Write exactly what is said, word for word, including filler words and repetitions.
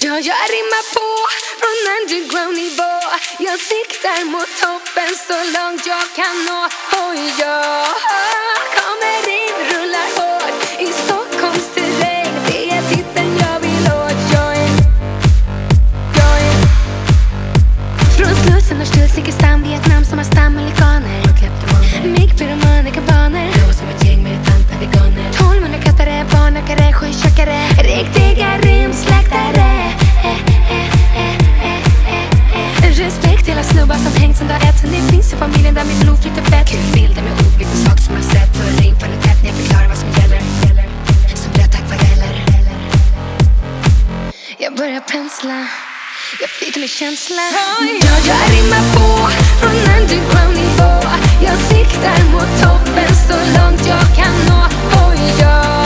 Ja, jag rimmar på från underground-nivå. Jag siktar mot toppen så långt jag kan nå. Och jag kommer in, rullar hårt i Stockholms terräng. Det är titeln jag vill åt. Jag är, jag är från Slussen och Stulsikestam, Vietnam som har stammelikaner. Mig, pyromaner, kampaner. Blå som ett gäng med tanta veganer. Tolvhundrakattare, barnökare, sjötjockare. Riktiga rymdsläktare. Respekt till alla snubbar som hängt sen dag ett. Det finns i familjen där mitt blod flyter fett. Kul bilder med ord, vissa saker som jag sett. För ring på det tätt när jag förklarar vad som gäller. Som blöt akvareller. Jag börjar pensla. Jag flyter med känsla. Ja, jag rimmar på från underground-nivå. Jag siktar mot toppen så långt jag kan nå. Och jag